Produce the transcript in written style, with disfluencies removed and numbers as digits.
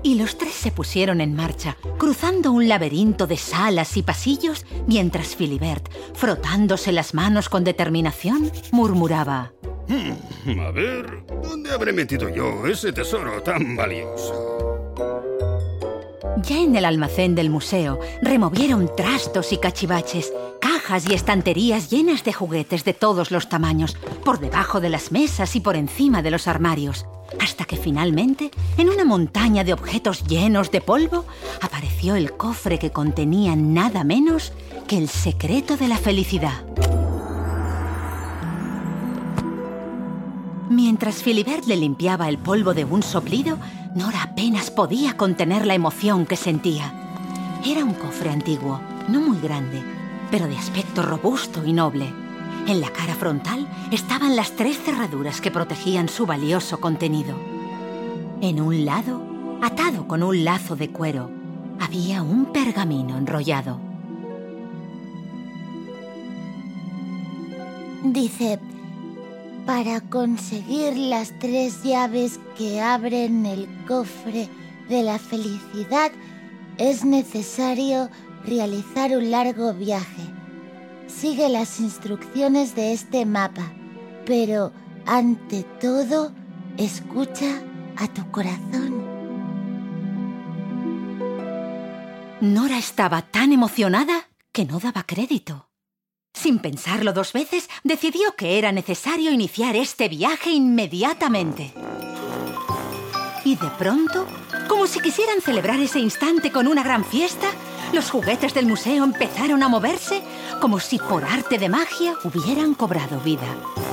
y los tres se pusieron en marcha, cruzando un laberinto de salas y pasillos, mientras Philibert, frotándose las manos con determinación, murmuraba: A ver, ¿dónde habré metido yo ese tesoro tan valioso? Ya en el almacén del museo, removieron trastos y cachivaches, cajas y estanterías llenas de juguetes de todos los tamaños, por debajo de las mesas y por encima de los armarios, hasta que finalmente, en una montaña de objetos llenos de polvo, apareció el cofre que contenía nada menos que el secreto de la felicidad. Mientras Philibert le limpiaba el polvo de un soplido, Nora apenas podía contener la emoción que sentía. Era un cofre antiguo, no muy grande, pero de aspecto robusto y noble. En la cara frontal estaban las 3 cerraduras que protegían su valioso contenido. En un lado, atado con un lazo de cuero, había un pergamino enrollado. Dice: para conseguir las 3 llaves que abren el cofre de la felicidad, es necesario realizar un largo viaje. Sigue las instrucciones de este mapa, pero ante todo, escucha a tu corazón. Nora estaba tan emocionada que no daba crédito. Sin pensarlo 2 veces, decidió que era necesario iniciar este viaje inmediatamente. Y de pronto, como si quisieran celebrar ese instante con una gran fiesta, los juguetes del museo empezaron a moverse como si por arte de magia hubieran cobrado vida.